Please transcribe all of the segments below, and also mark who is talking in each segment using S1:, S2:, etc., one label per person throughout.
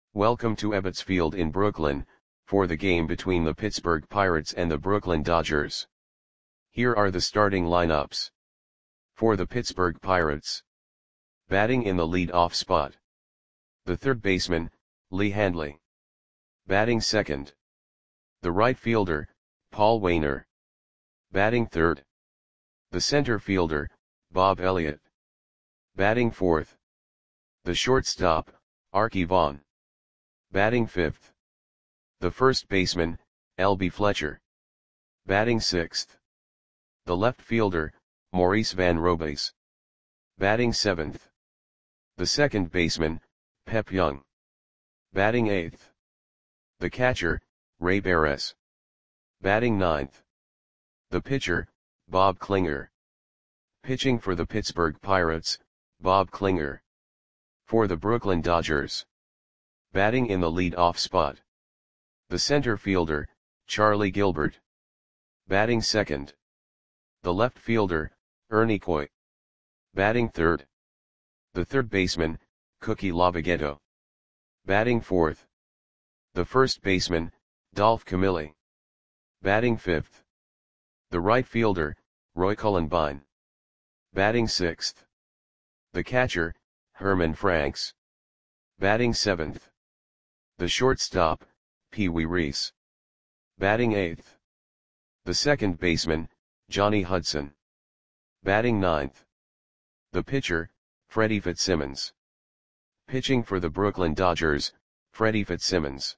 S1: Welcome to Ebbets Field in Brooklyn, for the game between the Pittsburgh Pirates and the Brooklyn Dodgers. Here are the starting lineups. For the Pittsburgh Pirates. Batting in the lead-off spot. The third baseman, Lee Handley. Batting second. The right fielder, Paul Waner. Batting third. The center fielder, Bob Elliott. Batting fourth. The shortstop, Arky Vaughan. Batting fifth. The first baseman, L.B. Fletcher. Batting sixth. The left fielder, Maurice Van Robays. Batting seventh. The second baseman, Pep Young. Batting eighth. The catcher, Ray Beres. Batting ninth. The pitcher, Bob Klinger. Pitching for the Pittsburgh Pirates, Bob Klinger. For the Brooklyn Dodgers. Batting in the lead-off spot. The center fielder, Charlie Gilbert. Batting second. The left fielder, Ernie Coy. Batting third. The third baseman, Cookie Lavagetto. Batting fourth. The first baseman, Dolph Camilli. Batting fifth. The right fielder, Roy Cullenbine. Batting sixth. The catcher, Herman Franks. Batting seventh. The shortstop, Pee Wee Reese. Batting eighth. The second baseman, Johnny Hudson. Batting ninth. The pitcher, Freddie Fitzsimmons. Pitching for the Brooklyn Dodgers, Freddie Fitzsimmons.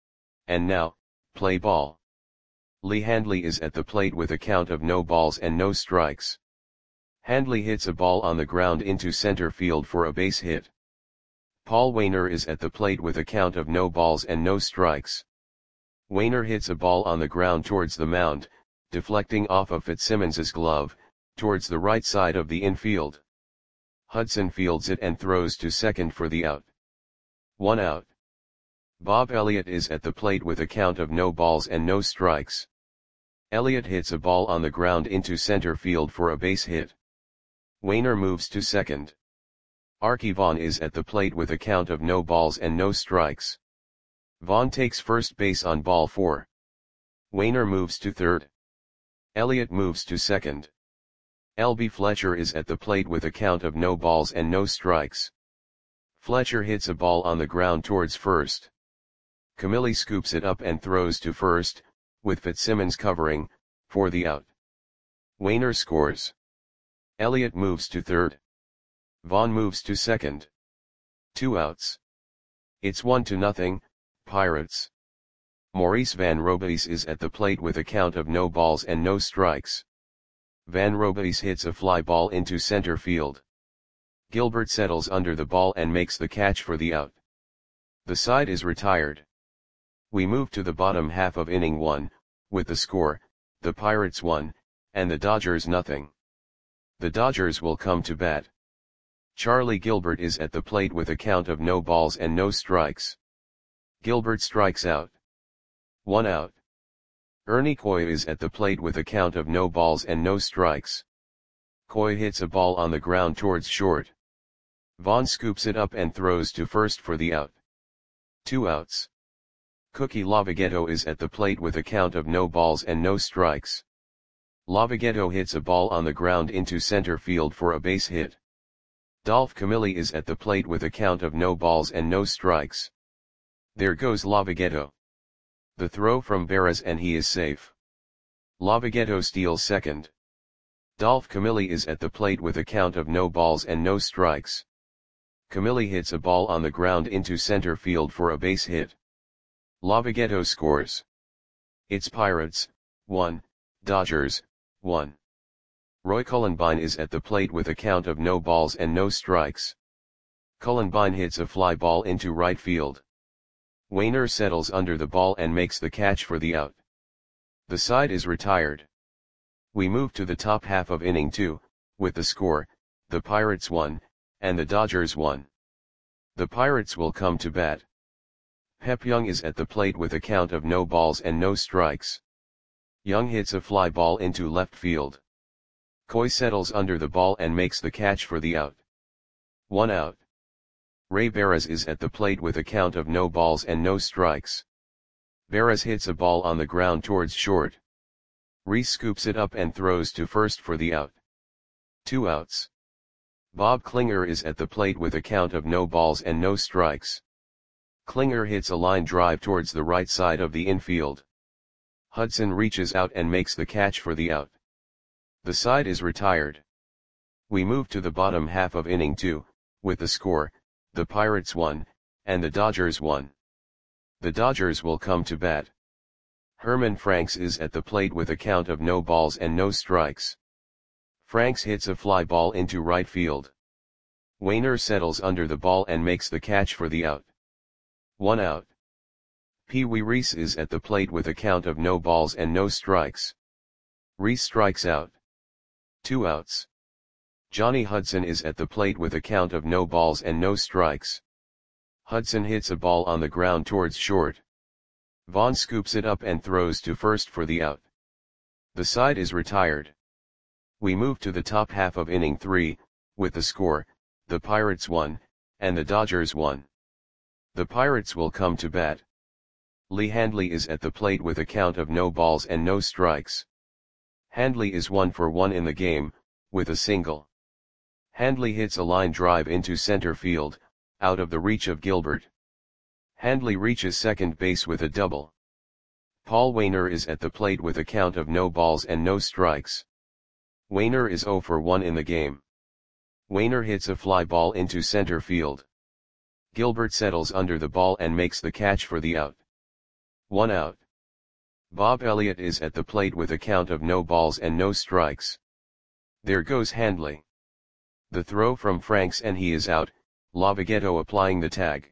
S1: And now, play ball. Lee Handley is at the plate with a count of no balls and no strikes. Handley hits a ball on the ground into center field for a base hit. Paul Waner is at the plate with a count of no balls and no strikes. Waner hits a ball on the ground towards the mound, deflecting off of Fitzsimmons's glove, towards the right side of the infield. Hudson fields it and throws to second for the out. 1 out. Bob Elliott is at the plate with a count of no balls and no strikes. Elliott hits a ball on the ground into center field for a base hit. Waner moves to second. Arky Vaughan is at the plate with a count of no balls and no strikes. Vaughan takes first base on ball 4. Waner moves to third. Elliott moves to second. L.B. Fletcher is at the plate with a count of no balls and no strikes. Fletcher hits a ball on the ground towards first. Camilli scoops it up and throws to first, with Fitzsimmons covering, for the out. Waner scores. Elliott moves to third. Vaughan moves to second. 2 outs. It's 1-0, Pirates. Maurice Van Robays is at the plate with a count of no balls and no strikes. Van Robays hits a fly ball into center field. Gilbert settles under the ball and makes the catch for the out. The side is retired. We move to the bottom half of inning 1, with the score, the Pirates 1, and the Dodgers 0. The Dodgers will come to bat. Charlie Gilbert is at the plate with a count of no balls and no strikes. Gilbert strikes out. 1 out. Ernie Coy is at the plate with a count of no balls and no strikes. Coy hits a ball on the ground towards short. Vaughan scoops it up and throws to first for the out. 2 outs. Cookie Lavagetto is at the plate with a count of no balls and no strikes. Lavagetto hits a ball on the ground into center field for a base hit. Dolph Camilli is at the plate with a count of no balls and no strikes. There goes Lavagetto. The throw from Beres and he is safe. Lavagetto steals second. Dolph Camilli is at the plate with a count of no balls and no strikes. Camilli hits a ball on the ground into center field for a base hit. Lavagetto scores. It's Pirates, 1, Dodgers, 1. Roy Cullenbine is at the plate with a count of no balls and no strikes. Cullenbine hits a fly ball into right field. Waner settles under the ball and makes the catch for the out. The side is retired. We move to the top half of inning 2, with the score, the Pirates 1, and the Dodgers 1. The Pirates will come to bat. Pep Young is at the plate with a count of no balls and no strikes. Young hits a fly ball into left field. Coy settles under the ball and makes the catch for the out. 1 out. Ray Barras is at the plate with a count of no balls and no strikes. Barras hits a ball on the ground towards short. Reese scoops it up and throws to first for the out. 2 outs. Bob Klinger is at the plate with a count of no balls and no strikes. Klinger hits a line drive towards the right side of the infield. Hudson reaches out and makes the catch for the out. The side is retired. We move to the bottom half of inning 2, with the score, the Pirates 1, and the Dodgers 1. The Dodgers will come to bat. Herman Franks is at the plate with a count of no balls and no strikes. Franks hits a fly ball into right field. Wainer settles under the ball and makes the catch for the out. 1 out. Pee Wee Reese is at the plate with a count of no balls and no strikes. Reese strikes out. 2 outs. Johnny Hudson is at the plate with a count of no balls and no strikes. Hudson hits a ball on the ground towards short. Vaughn scoops it up and throws to first for the out. The side is retired. We move to the top half of inning 3, with the score, the Pirates 1, and the Dodgers 1. The Pirates will come to bat. Lee Handley is at the plate with a count of no balls and no strikes. Handley is 1 for 1 in the game, with a single. Handley hits a line drive into center field, out of the reach of Gilbert. Handley reaches second base with a double. Paul Wainer is at the plate with a count of no balls and no strikes. Wainer is 0 for 1 in the game. Wainer hits a fly ball into center field. Gilbert settles under the ball and makes the catch for the out. 1 out. Bob Elliott is at the plate with a count of no balls and no strikes. There goes Handley. The throw from Franks and he is out, Lavagetto applying the tag.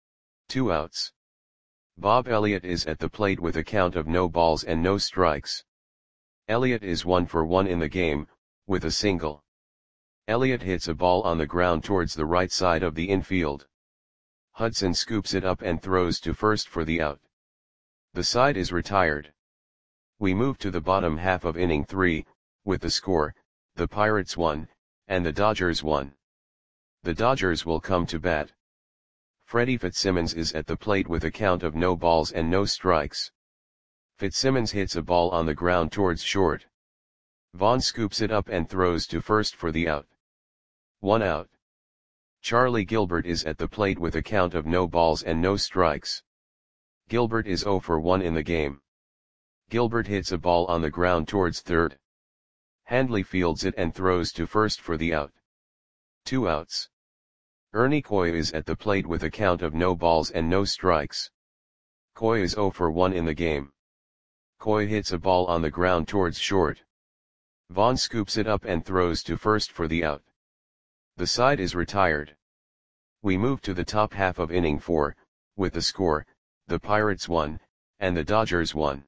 S1: 2 outs. Bob Elliott is at the plate with a count of no balls and no strikes. Elliott is 1 for 1 in the game, with a single. Elliott hits a ball on the ground towards the right side of the infield. Hudson scoops it up and throws to first for the out. The side is retired. We move to the bottom half of inning 3, with the score, the Pirates 1, and the Dodgers 1. The Dodgers will come to bat. Freddie Fitzsimmons is at the plate with a count of no balls and no strikes. Fitzsimmons hits a ball on the ground towards short. Vaughn scoops it up and throws to first for the out. 1 out. Charlie Gilbert is at the plate with a count of no balls and no strikes. Gilbert is 0 for 1 in the game. Gilbert hits a ball on the ground towards third. Handley fields it and throws to first for the out. 2 outs. Ernie Coy is at the plate with a count of no balls and no strikes. Coy is 0 for 1 in the game. Coy hits a ball on the ground towards short. Vaughn scoops it up and throws to first for the out. The side is retired. We move to the top half of inning 4, with the score, the Pirates 1, and the Dodgers 1.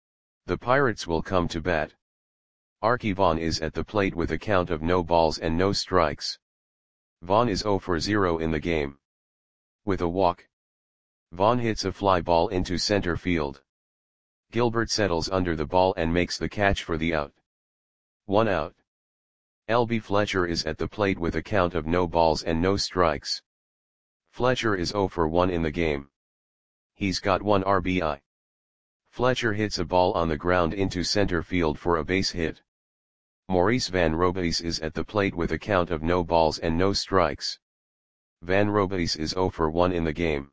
S1: The Pirates will come to bat. Archie Vaughn is at the plate with a count of no balls and no strikes. Vaughn is 0 for 0 in the game. With a walk. Vaughn hits a fly ball into center field. Gilbert settles under the ball and makes the catch for the out. 1 out. L.B. Fletcher is at the plate with a count of no balls and no strikes. Fletcher is 0 for 1 in the game. He's got 1 RBI. Fletcher hits a ball on the ground into center field for a base hit. Maurice Van Robeis is at the plate with a count of no balls and no strikes. Van Robeis is 0 for 1 in the game.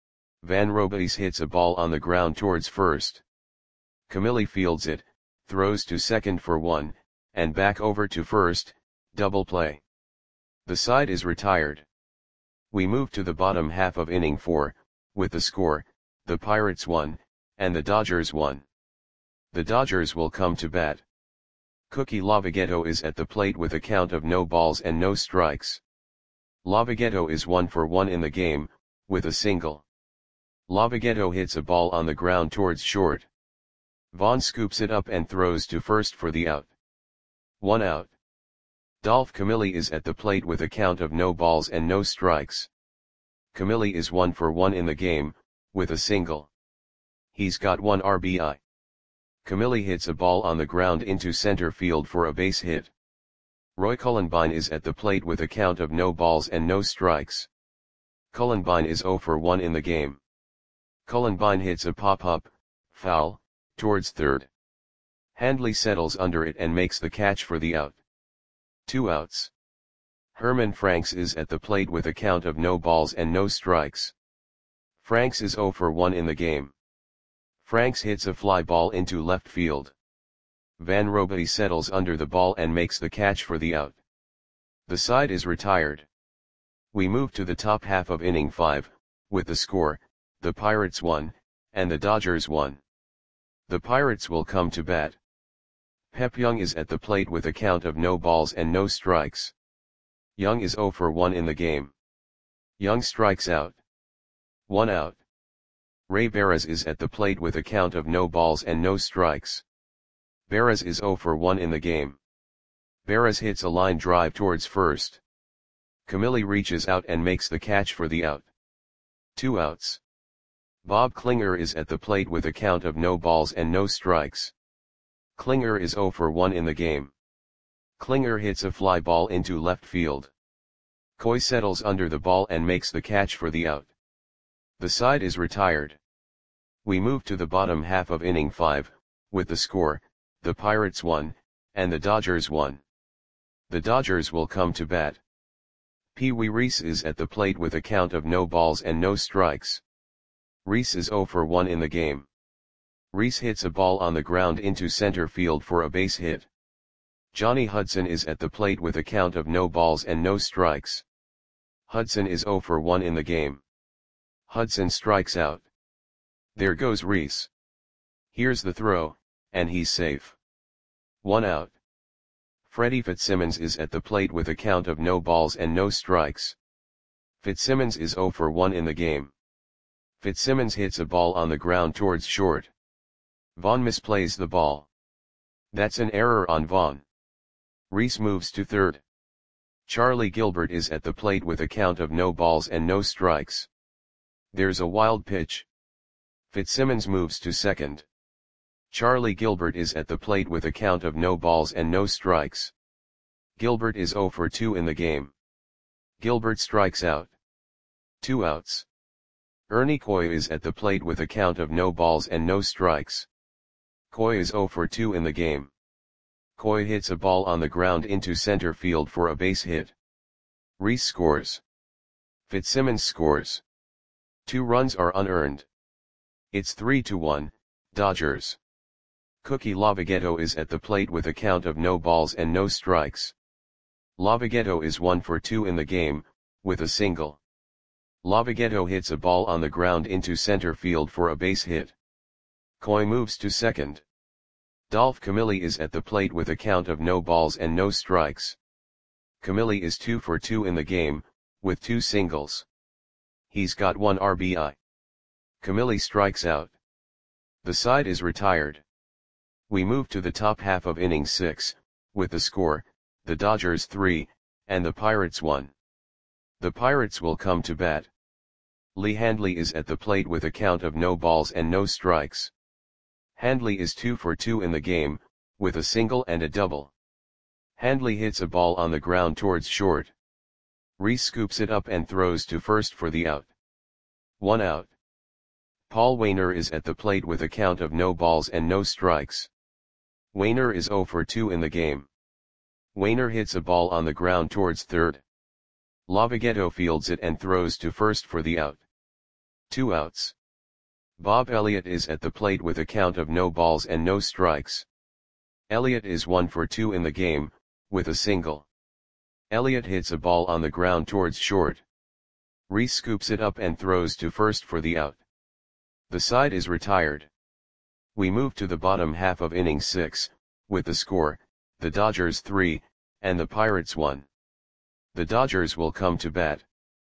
S1: Van Robeis hits a ball on the ground towards first. Camilli fields it, throws to second for 1, and back over to first, double play. The side is retired. We move to the bottom half of inning 4, with the score, the Pirates 1, and the Dodgers 1. The Dodgers will come to bat. Cookie Lavagetto is at the plate with a count of no balls and no strikes. Lavagetto is 1 for 1 in the game, with a single. Lavagetto hits a ball on the ground towards short. Vaughn scoops it up and throws to first for the out. 1 out. Dolph Camilli is at the plate with a count of no balls and no strikes. Camilli is 1 for 1 in the game, with a single. He's got 1 RBI. Camilli hits a ball on the ground into center field for a base hit. Roy Cullenbine is at the plate with a count of no balls and no strikes. Cullenbine is 0 for 1 in the game. Cullenbine hits a pop-up, foul, towards third. Handley settles under it and makes the catch for the out. 2 outs. Herman Franks is at the plate with a count of no balls and no strikes. Franks is 0 for 1 in the game. Franks hits a fly ball into left field. Van Roby settles under the ball and makes the catch for the out. The side is retired. We move to the top half of inning 5, with the score, the Pirates 1, and the Dodgers 1. The Pirates will come to bat. Pep Young is at the plate with a count of no balls and no strikes. Young is 0 for 1 in the game. Young strikes out. 1 out. Ray Barras is at the plate with a count of no balls and no strikes. Barras is 0 for 1 in the game. Barras hits a line drive towards first. Camilli reaches out and makes the catch for the out. 2 outs. Bob Klinger is at the plate with a count of no balls and no strikes. Klinger is 0 for 1 in the game. Klinger hits a fly ball into left field. Coy settles under the ball and makes the catch for the out. The side is retired. We move to the bottom half of inning 5, with the score, the Pirates 1, and the Dodgers 1. The Dodgers will come to bat. Pee Wee Reese is at the plate with a count of no balls and no strikes. Reese is 0 for 1 in the game. Reese hits a ball on the ground into center field for a base hit. Johnny Hudson is at the plate with a count of no balls and no strikes. Hudson is 0 for 1 in the game. Hudson strikes out. There goes Reese. Here's the throw, and he's safe. 1 out. Freddie Fitzsimmons is at the plate with a count of no balls and no strikes. Fitzsimmons is 0 for 1 in the game. Fitzsimmons hits a ball on the ground towards short. Vaughn misplays the ball. That's an error on Vaughn. Reese moves to third. Charlie Gilbert is at the plate with a count of no balls and no strikes. There's a wild pitch. Fitzsimmons moves to second. Charlie Gilbert is at the plate with a count of no balls and no strikes. Gilbert is 0 for 2 in the game. Gilbert strikes out. 2 outs. Ernie Coy is at the plate with a count of no balls and no strikes. Coy is 0 for 2 in the game. Coy hits a ball on the ground into center field for a base hit. Reese scores. Fitzsimmons scores. 2 runs are unearned. It's 3-1, Dodgers. Cookie Lavagetto is at the plate with a count of no balls and no strikes. Lavagetto is 1 for 2 in the game, with a single. Lavagetto hits a ball on the ground into center field for a base hit. Coy moves to second. Dolph Camilli is at the plate with a count of no balls and no strikes. Camilli is 2 for 2 in the game, with 2 singles. He's got 1 RBI. Camilli strikes out. The side is retired. We move to the top half of inning 6, with the score, the Dodgers 3, and the Pirates 1. The Pirates will come to bat. Lee Handley is at the plate with a count of no balls and no strikes. Handley is 2 for 2 in the game, with a single and a double. Handley hits a ball on the ground towards short. Reese scoops it up and throws to first for the out. 1 out. Paul Waner is at the plate with a count of no balls and no strikes. Waner is 0 for 2 in the game. Waner hits a ball on the ground towards third. Lavagetto fields it and throws to first for the out. 2 outs. Bob Elliott is at the plate with a count of no balls and no strikes. Elliott is 1 for 2 in the game, with a single. Elliott hits a ball on the ground towards short. Reese scoops it up and throws to first for the out. The side is retired. We move to the bottom half of inning 6, with the score, the Dodgers 3, and the Pirates 1. The Dodgers will come to bat.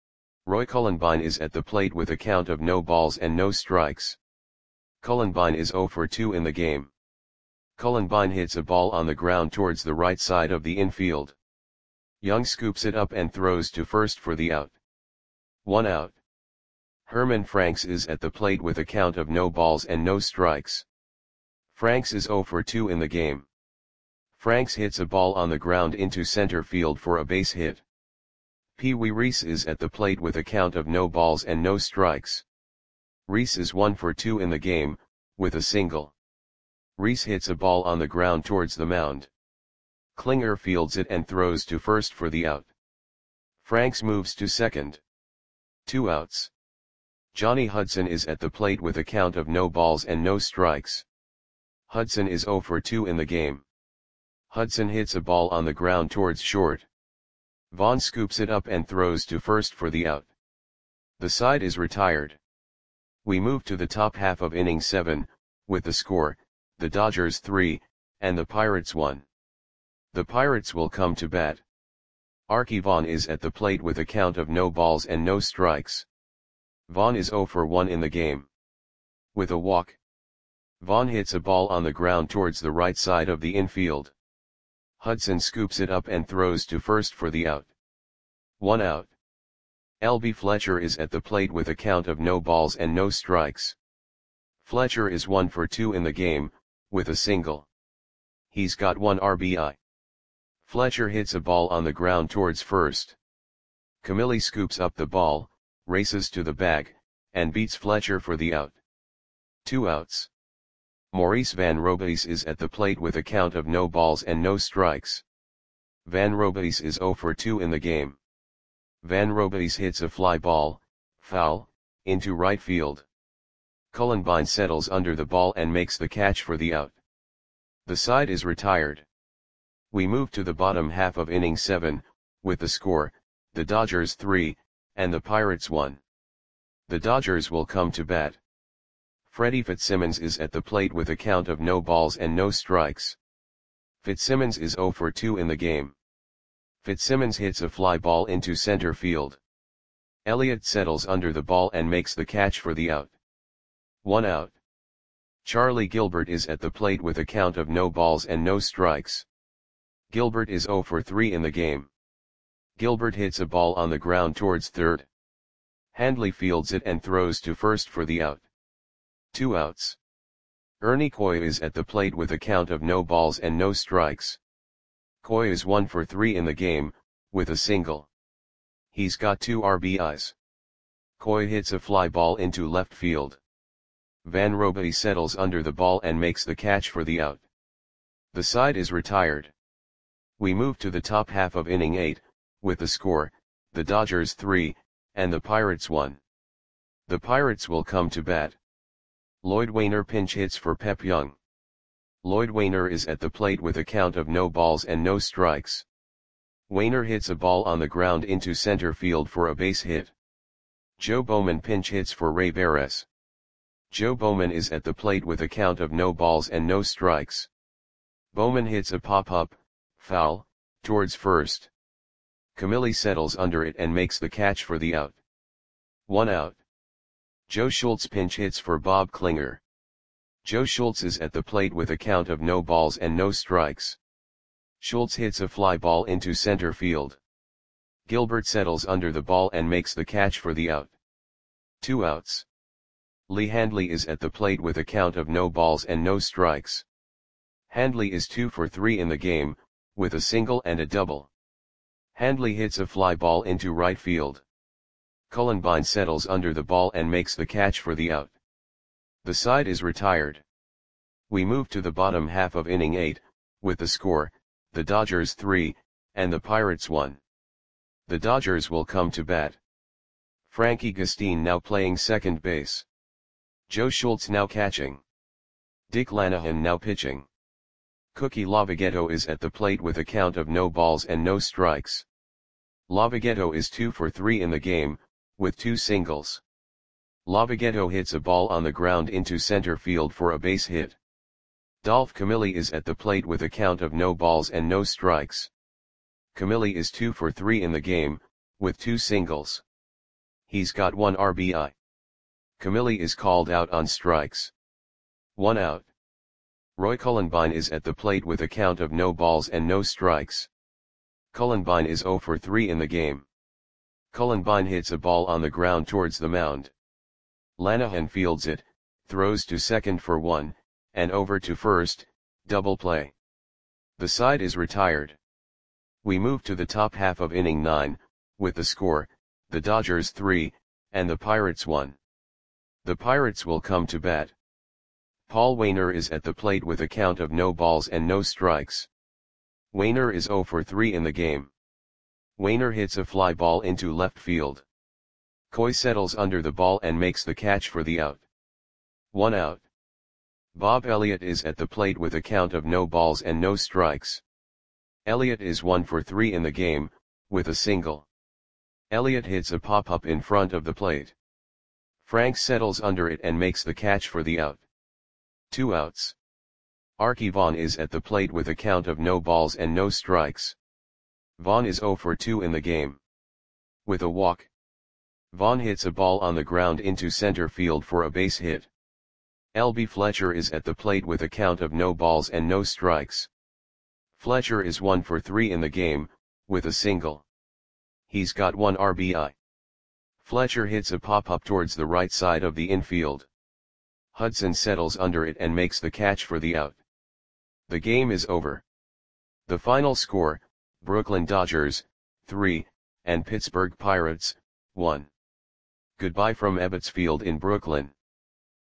S1: Roy Cullenbine is at the plate with a count of no balls and no strikes. Cullenbine is 0 for 2 in the game. Cullenbine hits a ball on the ground towards the right side of the infield. Young scoops it up and throws to first for the out. 1 out. Herman Franks is at the plate with a count of no balls and no strikes. Franks is 0 for 2 in the game. Franks hits a ball on the ground into center field for a base hit. Pee Wee Reese is at the plate with a count of no balls and no strikes. Reese is 1 for 2 in the game, with a single. Reese hits a ball on the ground towards the mound. Klinger fields it and throws to first for the out. Franks moves to second. 2 outs. Johnny Hudson is at the plate with a count of no balls and no strikes. Hudson is 0 for 2 in the game. Hudson hits a ball on the ground towards short. Vaughn scoops it up and throws to first for the out. The side is retired. We move to the top half of inning 7, with the score, the Dodgers 3, and the Pirates 1. The Pirates will come to bat. Arky Vaughan is at the plate with a count of no balls and no strikes. Vaughan is 0 for 1 in the game. With a walk. Vaughan hits a ball on the ground towards the right side of the infield. Hudson scoops it up and throws to first for the out. 1 out. L.B. Fletcher is at the plate with a count of no balls and no strikes. Fletcher is 1 for 2 in the game, with a single. He's got 1 RBI. Fletcher hits a ball on the ground towards first. Camilli scoops up the ball, races to the bag, and beats Fletcher for the out. 2 outs. Maurice Van Robeis is at the plate with a count of no balls and no strikes. Van Robeis is 0 for 2 in the game. Van Robeis hits a fly ball, foul, into right field. Cullenbine settles under the ball and makes the catch for the out. The side is retired. We move to the bottom half of inning 7, with the score, the Dodgers 3, and the Pirates 1. The Dodgers will come to bat. Freddie Fitzsimmons is at the plate with a count of no balls and no strikes. Fitzsimmons is 0 for 2 in the game. Fitzsimmons hits a fly ball into center field. Elliott settles under the ball and makes the catch for the out. 1 out. Charlie Gilbert is at the plate with a count of no balls and no strikes. Gilbert is 0 for 3 in the game. Gilbert hits a ball on the ground towards third. Handley fields it and throws to first for the out. 2 outs. Ernie Coy is at the plate with a count of no balls and no strikes. Coy is 1 for 3 in the game, with a single. He's got 2 RBIs. Coy hits a fly ball into left field. Van Robeis settles under the ball and makes the catch for the out. The side is retired. We move to the top half of inning 8, with the score, the Dodgers 3, and the Pirates 1. The Pirates will come to bat. Lloyd Wainer pinch hits for Pep Young. Lloyd Wainer is at the plate with a count of no balls and no strikes. Wainer hits a ball on the ground into center field for a base hit. Joe Bowman pinch hits for Ray Barres. Joe Bowman is at the plate with a count of no balls and no strikes. Bowman hits a pop-up, foul, towards first. Camilli settles under it and makes the catch for the out. 1 out. Joe Schultz pinch hits for Bob Klinger. Joe Schultz is at the plate with a count of no balls and no strikes. Schultz hits a fly ball into center field. Gilbert settles under the ball and makes the catch for the out. 2 outs. Lee Handley is at the plate with a count of no balls and no strikes. Handley is 2 for 3 in the game, with a single and a double. Handley hits a fly ball into right field. Cullenbine settles under the ball and makes the catch for the out. The side is retired. We move to the bottom half of inning 8, with the score, the Dodgers 3, and the Pirates 1. The Dodgers will come to bat. Frankie Gustine now playing second base. Joe Schultz now catching. Dick Lanahan now pitching. Cookie Lavagetto is at the plate with a count of no balls and no strikes. Lavagetto is 2 for 3 in the game, with 2 singles. Lavagetto hits a ball on the ground into center field for a base hit. Dolph Camilli is at the plate with a count of no balls and no strikes. Camilli is 2 for 3 in the game, with 2 singles. He's got 1 RBI. Camilli is called out on strikes. 1 out. Roy Cullenbine is at the plate with a count of no balls and no strikes. Cullenbine is 0 for 3 in the game. Cullenbine hits a ball on the ground towards the mound. Lanahan fields it, throws to second for 1, and over to first, double play. The side is retired. We move to the top half of inning 9, with the score, the Dodgers 3, and the Pirates 1. The Pirates will come to bat. Paul Waner is at the plate with a count of no balls and no strikes. Waner is 0 for 3 in the game. Waner hits a fly ball into left field. Coy settles under the ball and makes the catch for the out. 1 out. Bob Elliott is at the plate with a count of no balls and no strikes. Elliott is 1 for 3 in the game, with a single. Elliott hits a pop-up in front of the plate. Frank settles under it and makes the catch for the out. 2 outs. Arky Vaughan is at the plate with a count of no balls and no strikes. Vaughan is 0 for 2 in the game. With a walk. Vaughan hits a ball on the ground into center field for a base hit. L.B. Fletcher is at the plate with a count of no balls and no strikes. Fletcher is 1 for 3 in the game, with a single. He's got 1 RBI. Fletcher hits a pop-up towards the right side of the infield. Hudson settles under it and makes the catch for the out. The game is over. The final score, Brooklyn Dodgers, 3, and Pittsburgh Pirates, 1. Goodbye from Ebbets Field in Brooklyn.